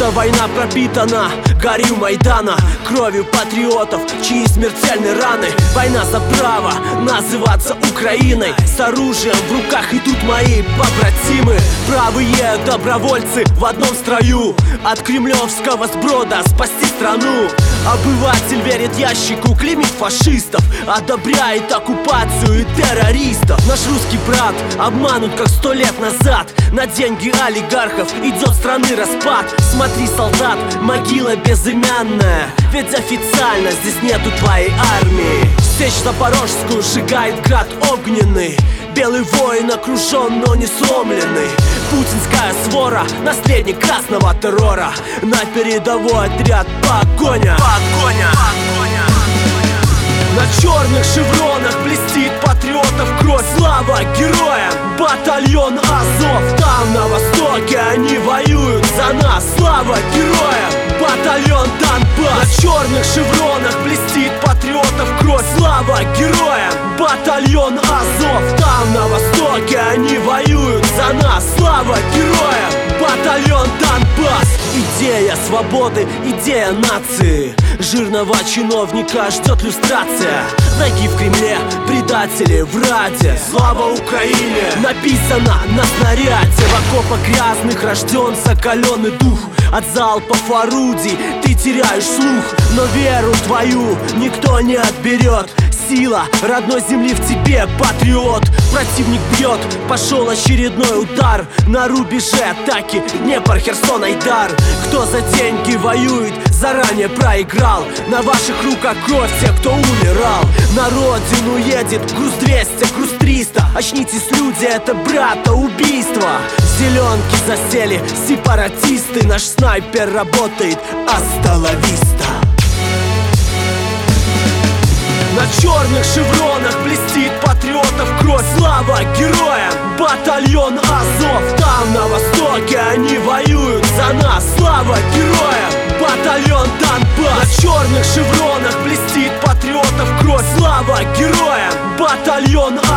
Эта война пропитана горью Майдана, кровью патриотов, чьи смертельные раны. Война за право называться Украиной. С оружием в руках идут мои побратимы. Правые добровольцы в одном строю, от кремлевского сброда спасти страну. Обыватель верит ящику, клеймит фашистов, одобряет оккупацию и террористов. Наш русский брат обманут, как 100 лет назад. На деньги олигархов идет страны распад. Смотри, солдат, могила безымянная, ведь официально здесь нету твоей армии. Сечь Запорожскую сжигает град огненный. Белый воин окружен, но не сломленный. Путинская свора, наследник красного террора. На передовой отряд погоня. На черных шевронах блестит патриотов кровь. Слава героям! Батальон Азов. Там на востоке они воюют за нас. Слава героям! Батальон Донбасс. На черных шевронах блестит патриотов кровь. Слава героям! Батальон Азов. Там на востоке они воюют за нас. Слава героям! Батальон Донбасс. Идея свободы, идея нации. Жирного чиновника ждет люстрация. Враги в Кремле, предатели в Раде. Слава Украине! Написано на снаряде. В окопах грязных рожден соколенный дух. От залпов орудий ты теряешь слух, но веру твою никто не отберет. Сила родной земли в тебе, патриот. Противник бьет, пошел очередной удар. На рубеже атаки Днепр, Херсон, Айдар. Кто за деньги воюет, заранее проиграл. На ваших руках кровь тех, кто умирал. На родину едет груз 200, груз 300. Очнитесь, люди, это брата убийство. В зеленке засели сепаратисты. Наш снайпер работает, hasta la vista. На черных шевронах блестит патриотов кровь. Слава героям! Батальон Азов. Там на востоке они воюют за нас. Слава героям! Батальон Донбасс. На черных шевронах блестит патриотов кровь. Слава героям! Батальон